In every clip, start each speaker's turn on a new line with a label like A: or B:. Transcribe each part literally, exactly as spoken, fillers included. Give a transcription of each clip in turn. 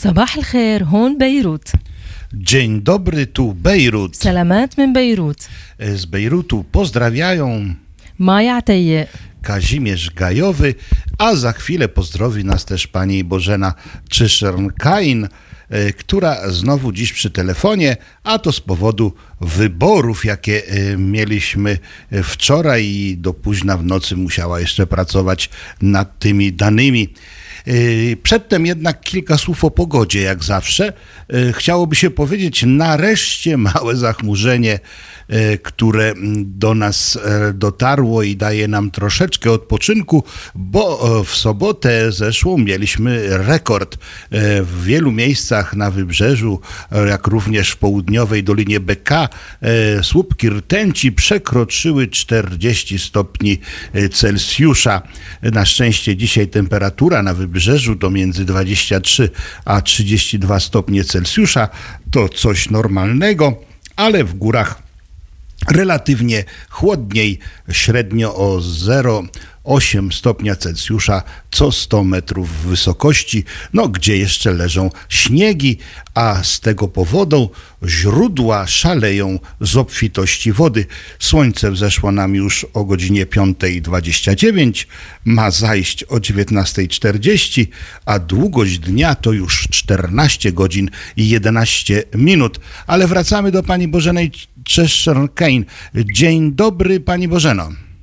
A: صباح الخير هون بيروت.
B: Dzień dobry, tu Bejrut.
A: سلامات من بيروت.
B: Z Bejrutu pozdrawiają
A: مايا عتيق.
B: Kazimierz Gajowy, a za chwilę pozdrowi nas też pani Bożena Czyszern-Kain, która znowu dziś przy telefonie, a to z powodu wyborów, jakie mieliśmy wczoraj i do późna w nocy musiała jeszcze pracować nad tymi danymi. Przedtem jednak kilka słów o pogodzie, jak zawsze. Chciałoby się powiedzieć, nareszcie małe zachmurzenie, które do nas dotarło i daje nam troszeczkę odpoczynku, bo w sobotę zeszłą mieliśmy rekord w wielu miejscach na wybrzeżu, jak również w południowej Dolinie Beka. Słupki rtęci przekroczyły czterdzieści stopni Celsjusza. Na szczęście dzisiaj temperatura na wybrzeżu to między dwadzieścia trzy a trzydzieści dwa stopnie Celsjusza. To coś normalnego, ale w górach relatywnie chłodniej, średnio o zero przecinek osiem stopnia Celsjusza co sto metrów wysokości, no gdzie jeszcze leżą śniegi, a z tego powodu źródła szaleją z obfitości wody. Słońce wzeszło nam już o godzinie piąta dwadzieścia dziewięć, ma zajść o dziewiętnasta czterdzieści, a długość dnia to już czternaście godzin i jedenaście minut. Ale wracamy do pani Bożenej Czyszern-Kain. Dzień dobry, pani Bożeno.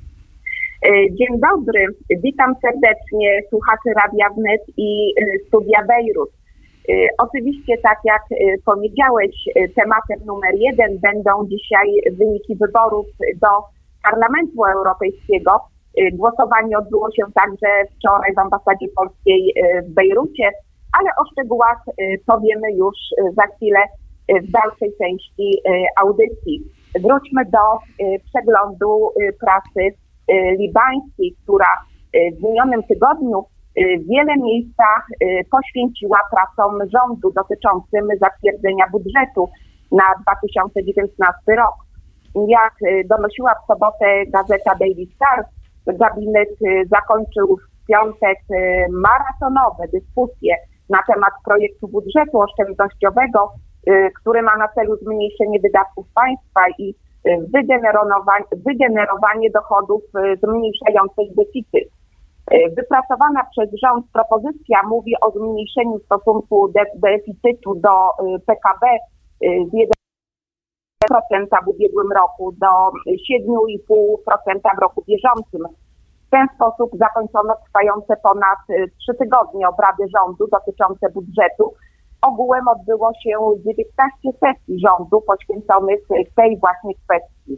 C: Dzień dobry, witam serdecznie słuchaczy Radia Wnet i Studia Bejrut. Oczywiście, tak jak powiedziałeś, tematem numer jeden będą dzisiaj wyniki wyborów do Parlamentu Europejskiego. Głosowanie odbyło się także wczoraj w ambasadzie polskiej w Bejrucie, ale o szczegółach powiemy już za chwilę w dalszej części audycji. Wróćmy do przeglądu prasy libańskiej, która w minionym tygodniu w wiele miejscach poświęciła pracom rządu dotyczącym zatwierdzenia budżetu na dwa tysiące dziewiętnasty rok. Jak donosiła w sobotę gazeta Daily Star, gabinet zakończył w piątek maratonowe dyskusje na temat projektu budżetu oszczędnościowego, który ma na celu zmniejszenie wydatków państwa i Wygenerowanie, wygenerowanie dochodów zmniejszających deficyt. Wypracowana przez rząd propozycja mówi o zmniejszeniu stosunku de, deficytu do P K B z jeden procent w ubiegłym roku do siedem i pół procent w roku bieżącym. W ten sposób zakończono trwające ponad trzy tygodnie obrady rządu dotyczące budżetu. Ogółem odbyło się dziewiętnaście sesji rządu poświęconych tej właśnie kwestii.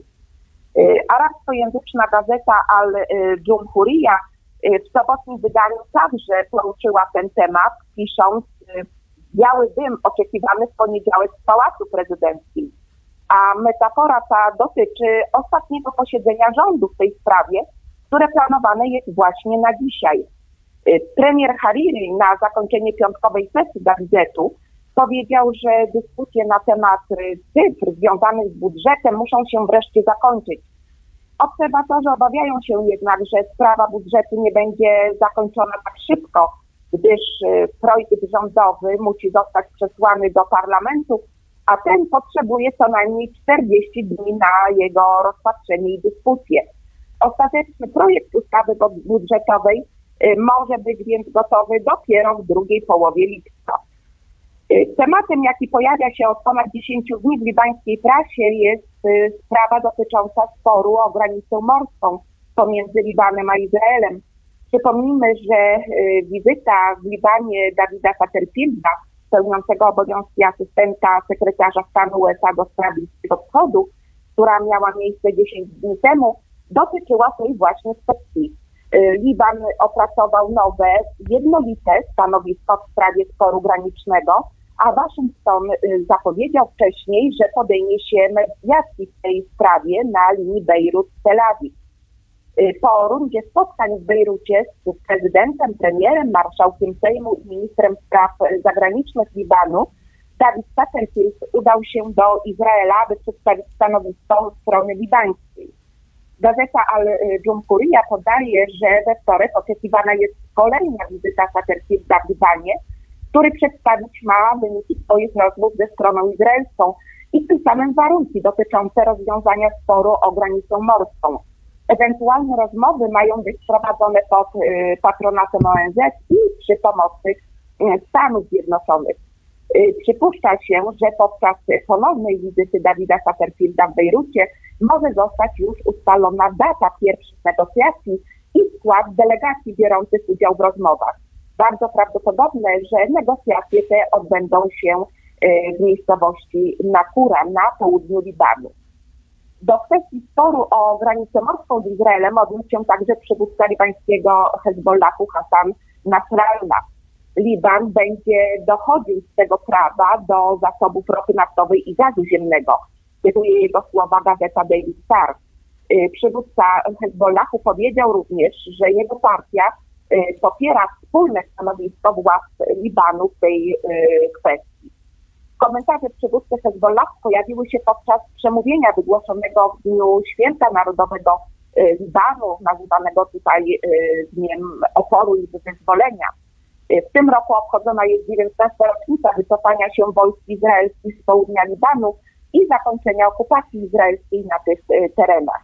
C: Arabskojęzyczna gazeta Al-Jumhuriyya w sobotnim wydaniu także poruszyła ten temat, pisząc: biały dym oczekiwany w poniedziałek w Pałacu Prezydenckim. A metafora ta dotyczy ostatniego posiedzenia rządu w tej sprawie, które planowane jest właśnie na dzisiaj. Premier Hariri na zakończenie piątkowej sesji gabinetu powiedział, że dyskusje na temat cyfr związanych z budżetem muszą się wreszcie zakończyć. Obserwatorzy obawiają się jednak, że sprawa budżetu nie będzie zakończona tak szybko, gdyż projekt rządowy musi zostać przesłany do parlamentu, a ten potrzebuje co najmniej czterdzieści dni na jego rozpatrzenie i dyskusję. Ostateczny projekt ustawy budżetowej może być więc gotowy dopiero w drugiej połowie lipca. Tematem, jaki pojawia się od ponad dziesięciu dni w libańskiej prasie, jest sprawa dotycząca sporu o granicę morską pomiędzy Libanem a Izraelem. Przypomnijmy, że wizyta w Libanie Davida Satterfielda, pełniącego obowiązki asystenta sekretarza stanu U S A do spraw Bliskiego Wschodu, która miała miejsce dziesięć dni temu, dotyczyła tej właśnie kwestii. Liban opracował nowe, jednolite stanowisko w sprawie sporu granicznego, a Waszyngton zapowiedział wcześniej, że podejmie się mediacji w tej sprawie na linii Bejrut-Tel Awiw. Po rundzie spotkań w Bejrucie z prezydentem, premierem, marszałkiem Sejmu i ministrem spraw zagranicznych Libanu, David Satterfield udał się do Izraela, aby przedstawić stanowisko strony libańskiej. Gazeta Al-Jumhuriyya podaje, że we wtorek oczekiwana jest kolejna wizyta Satterfielda w Libanie, który przedstawić ma wyniki swoich rozmów ze stroną izraelską i tym samym warunki dotyczące rozwiązania sporu o granicę morską. Ewentualne rozmowy mają być prowadzone pod y, patronatem O N Z i przy pomocy y, Stanów Zjednoczonych. Y, przypuszcza się, że podczas ponownej wizyty Davida Satterfielda w Bejrucie może zostać już ustalona data pierwszych negocjacji i skład delegacji biorących udział w rozmowach. Bardzo prawdopodobne, że negocjacje te odbędą się y, w miejscowości Nakura na południu Libanu. Do kwestii sporu o granicę morską z Izraelem odniósł się także przywódca libańskiego Hezbollahu Hassan Nasrallah. Liban będzie dochodził z tego prawa do zasobów ropy naftowej i gazu ziemnego. Cytuje jego słowa gazeta Daily Star. Przywódca Hezbollahu powiedział również, że jego partia popiera wspólne stanowisko władz Libanu w tej kwestii. Komentarze przywódcy Hezbollahu pojawiły się podczas przemówienia wygłoszonego w dniu Święta Narodowego Libanu, nazywanego tutaj Dniem Oporu i Wyzwolenia. W tym roku obchodzona jest dziewiętnasta rocznica wycofania się wojsk izraelskich z południa Libanu i zakończenia okupacji izraelskiej na tych terenach.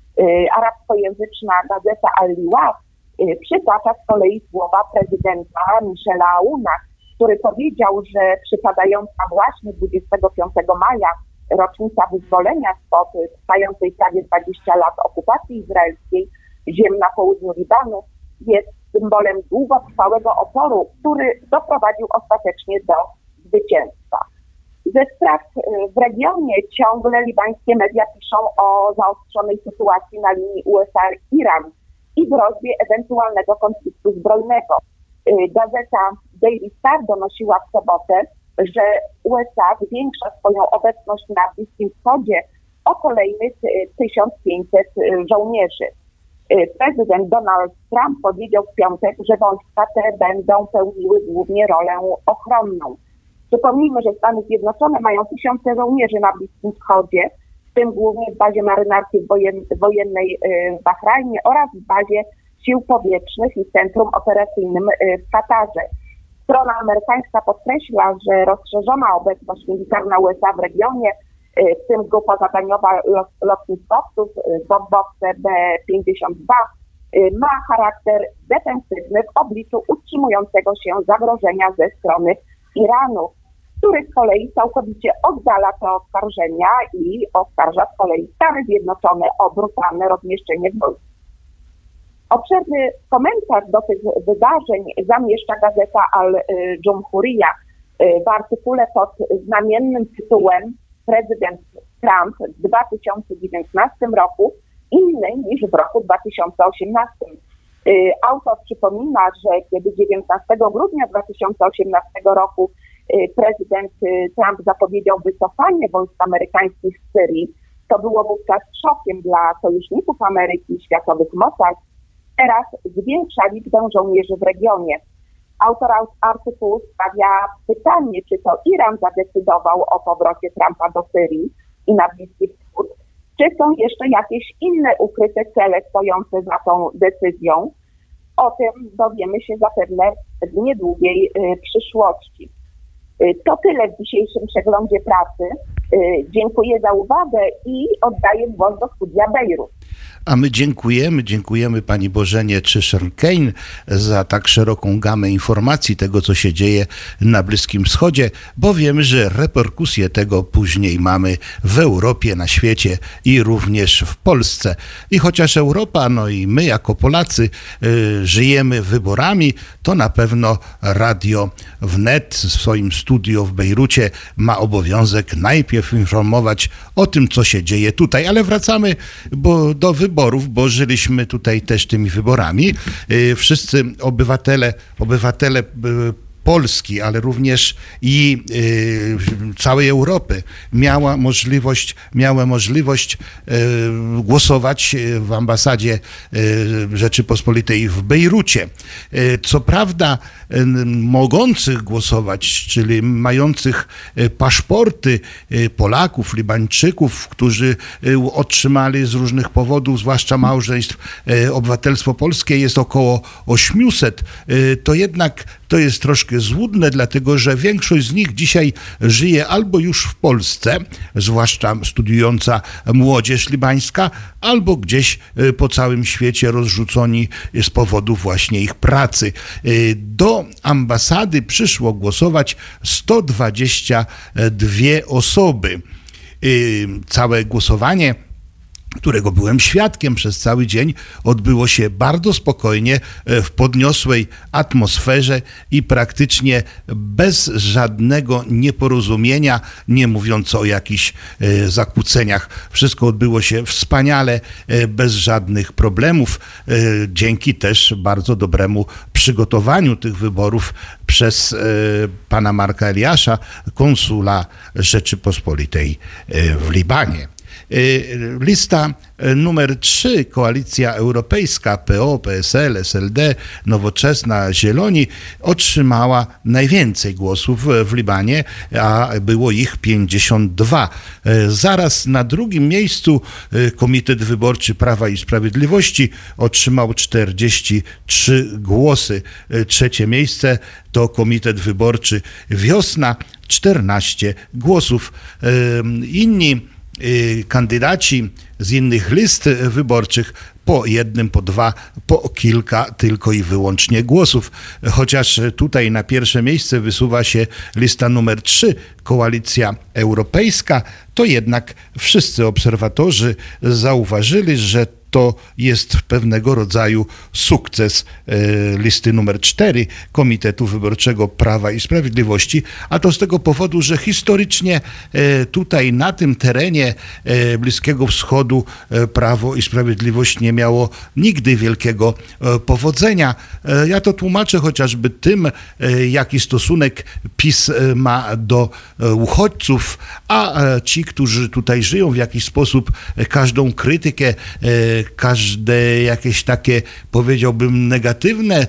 C: Arabskojęzyczna gazeta Al-Liwat przytacza z kolei słowa prezydenta Michela Aouna, który powiedział, że przypadająca właśnie dwudziestego piątego maja rocznica wyzwolenia spod trwającej prawie dwadzieścia lat okupacji izraelskiej ziem na południu Libanu jest symbolem długotrwałego oporu, który doprowadził ostatecznie do zwycięstwa. Ze spraw w regionie ciągle libańskie media piszą o zaostrzonej sytuacji na linii U S A-Iran i groźbie ewentualnego konfliktu zbrojnego. Gazeta Daily Star donosiła w sobotę, że U S A zwiększa swoją obecność na Bliskim Wschodzie o kolejnych tysiąc pięćset żołnierzy. Prezydent Donald Trump powiedział w piątek, że wojska te będą pełniły głównie rolę ochronną. Przypomnijmy, że Stany Zjednoczone mają tysiące żołnierzy na Bliskim Wschodzie, w tym głównie w bazie marynarki wojennej w Bahrajnie oraz w bazie sił powietrznych i centrum operacyjnym w Katarze. Strona amerykańska podkreśla, że rozszerzona obecność militarna U S A w regionie, w tym grupa zadaniowa lotniskowców Bombowce B pięćdziesiąt dwa, ma charakter defensywny w obliczu utrzymującego się zagrożenia ze strony Iranu, który z kolei całkowicie oddala te oskarżenia i oskarża z kolei Stany Zjednoczone o brutalne rozmieszczenie wojsk. Obszerny komentarz do tych wydarzeń zamieszcza gazeta Al-Jumhuriyah w artykule pod znamiennym tytułem Prezydent Trump w dwa tysiące dziewiętnastym roku inny niż w roku dwa tysiące osiemnastym. Autor przypomina, że kiedy dziewiętnastego grudnia dwa tysiące osiemnastego roku prezydent Trump zapowiedział wycofanie wojsk amerykańskich z Syrii, to było wówczas szokiem dla sojuszników Ameryki i światowych mocarstw. Teraz zwiększa liczbę żołnierzy w regionie. Autor artykułu stawia pytanie, czy to Iran zadecydował o powrocie Trumpa do Syrii i na Bliski Wschód, czy są jeszcze jakieś inne ukryte cele stojące za tą decyzją. O tym dowiemy się zapewne w niedługiej y, przyszłości. Y, to tyle w dzisiejszym przeglądzie pracy. Y, dziękuję za uwagę i oddaję głos do studia Bejrut.
B: A my dziękujemy, dziękujemy pani Bożenie Tschirn-Kein za tak szeroką gamę informacji tego, co się dzieje na Bliskim Wschodzie, bo wiemy, że reperkusje tego później mamy w Europie, na świecie i również w Polsce. I chociaż Europa, no i my jako Polacy y, żyjemy wyborami, to na pewno Radio Wnet w swoim studio w Bejrucie ma obowiązek najpierw informować o tym, co się dzieje tutaj. Ale wracamy bo do wyborów. Bo żyliśmy tutaj też tymi wyborami. Wszyscy obywatele, obywatele Polski, ale również i y, całej Europy miała możliwość, miała możliwość y, głosować w ambasadzie y, Rzeczypospolitej w Bejrucie. Y, co prawda y, mogących głosować, czyli mających y, paszporty y, Polaków, Libańczyków, którzy y, otrzymali z różnych powodów, zwłaszcza małżeństw, y, obywatelstwo polskie jest około osiemset, y, to jednak to jest troszkę takie złudne, dlatego że większość z nich dzisiaj żyje albo już w Polsce, zwłaszcza studiująca młodzież libańska, albo gdzieś po całym świecie rozrzuconi z powodu właśnie ich pracy. Do ambasady przyszło głosować sto dwadzieścia dwie osoby. Całe głosowanie, którego byłem świadkiem przez cały dzień, odbyło się bardzo spokojnie, w podniosłej atmosferze i praktycznie bez żadnego nieporozumienia, nie mówiąc o jakichś zakłóceniach. Wszystko odbyło się wspaniale, bez żadnych problemów, dzięki też bardzo dobremu przygotowaniu tych wyborów przez pana Marka Eliasza, konsula Rzeczypospolitej w Libanie. Lista numer trzy, Koalicja Europejska, P O, P S L, S L D, Nowoczesna, Zieloni, otrzymała najwięcej głosów w Libanie, a było ich pięćdziesiąt dwa. Zaraz na drugim miejscu Komitet Wyborczy Prawa i Sprawiedliwości otrzymał czterdzieści trzy głosy. Trzecie miejsce to Komitet Wyborczy Wiosna, czternaście głosów. Inni kandydaci z innych list wyborczych po jednym, po dwa, po kilka tylko i wyłącznie głosów. Chociaż tutaj na pierwsze miejsce wysuwa się lista numer trzy, Koalicja Europejska, to jednak wszyscy obserwatorzy zauważyli, że to jest pewnego rodzaju sukces e, listy numer cztery Komitetu Wyborczego Prawa i Sprawiedliwości, a to z tego powodu, że historycznie e, tutaj na tym terenie e, Bliskiego Wschodu e, Prawo i Sprawiedliwość nie miało nigdy wielkiego e, powodzenia. E, ja to tłumaczę chociażby tym, e, jaki stosunek PiS e, ma do e, uchodźców, a e, ci, którzy tutaj żyją, w jakiś sposób e, każdą krytykę, e, każde jakieś takie, powiedziałbym, negatywne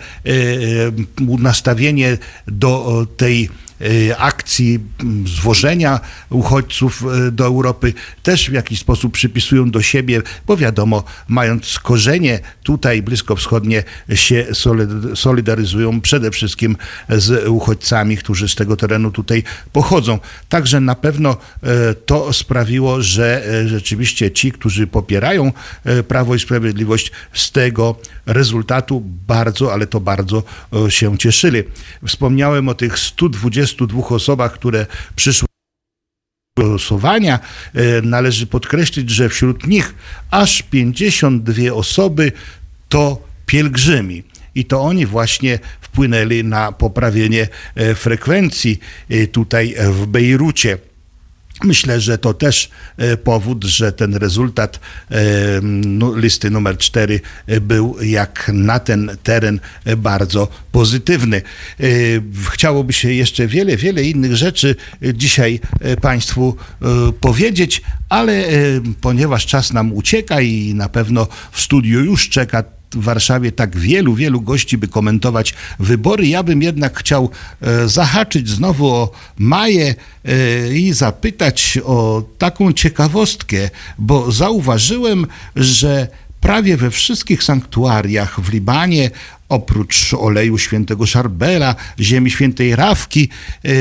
B: nastawienie do tej akcji zwożenia uchodźców do Europy też w jakiś sposób przypisują do siebie, bo wiadomo, mając korzenie tutaj bliskowschodnie, się solidaryzują przede wszystkim z uchodźcami, którzy z tego terenu tutaj pochodzą. Także na pewno to sprawiło, że rzeczywiście ci, którzy popierają Prawo i Sprawiedliwość, z tego rezultatu bardzo, ale to bardzo się cieszyli. Wspomniałem o tych stu dwudziestu dwóch osobach, które przyszły do głosowania. Należy podkreślić, że wśród nich aż pięćdziesiąt dwie osoby to pielgrzymi. I to oni właśnie wpłynęli na poprawienie frekwencji tutaj w Bejrucie. Myślę, że to też powód, że ten rezultat listy numer cztery był jak na ten teren bardzo pozytywny. Chciałoby się jeszcze wiele, wiele innych rzeczy dzisiaj Państwu powiedzieć, ale ponieważ czas nam ucieka i na pewno w studiu już czeka w Warszawie tak wielu, wielu gości, by komentować wybory. Ja bym jednak chciał e, zahaczyć znowu o Maję e, i zapytać o taką ciekawostkę, bo zauważyłem, że prawie we wszystkich sanktuariach w Libanie, oprócz oleju świętego Szarbela, ziemi świętej Rawki, e,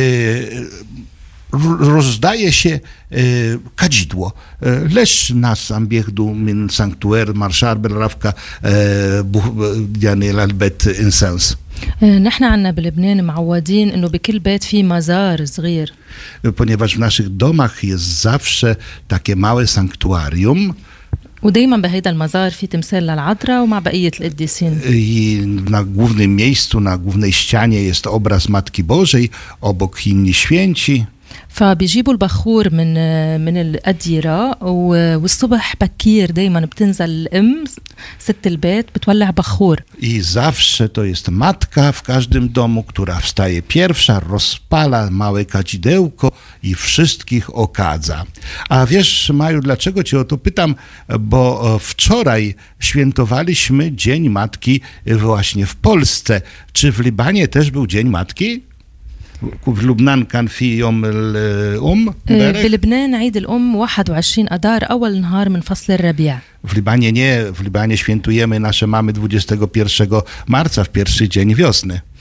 B: rozdaje się e, kadzidło. E, leż nas ambiechdu min sanctuaire marszar بالرفقة يعني للبيت إنسانس.
A: نحن عنا بلبنان معودين إنه بكل بيت في مزار صغير.
B: Ponieważ w naszych domach jest zawsze takie małe sanktuarium.
A: ودايما بهيدا المزار في تمثال للعذراء ومع بقية القديسين.
B: I na głównym miejscu, na głównej ścianie jest obraz Matki Bożej, obok inni święci.
A: فبيجيبوا البخور من من الأديرة والصبح بكير دايما بتنزل الأم ست البيت بتولع بخور.
B: I zawsze to jest matka w każdym domu, która wstaje pierwsza, rozpala małe kadzidełko i wszystkich okadza. A wiesz, Maju, dlaczego cię o to pytam? Bo wczoraj świętowaliśmy Dzień Matki właśnie w Polsce. Czy w Libanie też był Dzień Matki? في لبنان كان في يوم الأم
A: بلبنان عيد الأم واحد وعشرين أدار أول نهار من فصل الربيع.
B: W Libanie nie, w Libanie świętujemy nasze mamy dwudziestego pierwszego marca, w pierwszy dzień wiosny.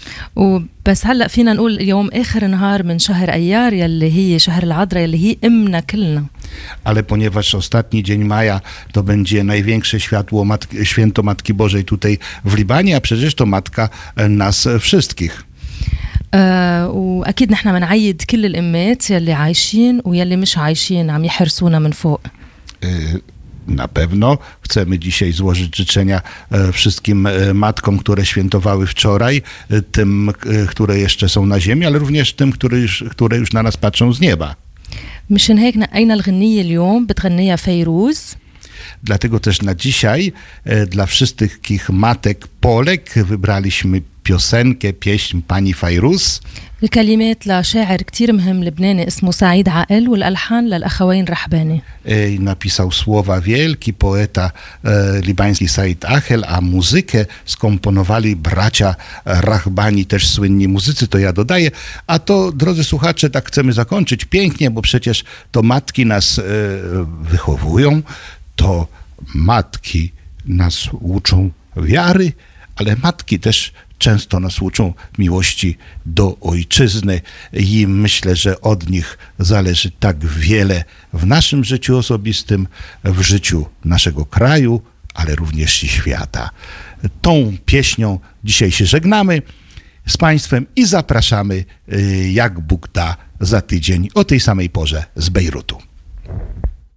A: وبس هلأ فينا نقول اليوم آخر نهار من شهر أيار يلي هي شهر العذراء يلي هي أمنا كلنا.
B: Ale ponieważ ostatni dzień maja to będzie największe światło matki, święto Matki Bożej tutaj w Libanie, a przecież to Matka nas wszystkich.
A: آه وأكيد نحن منعيد كل الأمات يلي عايشين ويلي مش عايشين عم يحرسونا من فوق.
B: Na pewno chcemy dzisiaj złożyć życzenia wszystkim matkom, które świętowały wczoraj, tym, które jeszcze są na ziemi, ale również tym, które już, które już na nas patrzą z nieba.
A: مشان هيك نقينا الغنية اليوم بتغنيها فيروز.
B: Dlatego też na dzisiaj dla wszystkich matek Polek wybraliśmy piosenkę, pieśń pani Fajruz.
A: الكلمات لشاعر كتير مهم لبناني اسمه سعيد عقل والألحان للأخوين رحباني.
B: Napisał słowa wielki poeta e, libański Said Achel, a muzykę skomponowali bracia Rahbani, też słynni muzycy, to ja dodaję. A to, drodzy słuchacze, tak chcemy zakończyć pięknie, bo przecież to matki nas e, wychowują, to matki nas uczą wiary, ale matki też często nas uczą miłości do ojczyzny i myślę, że od nich zależy tak wiele w naszym życiu osobistym, w życiu naszego kraju, ale również i świata. Tą pieśnią dzisiaj się żegnamy z Państwem i zapraszamy, jak Bóg da, za tydzień o tej samej porze z Bejrutu.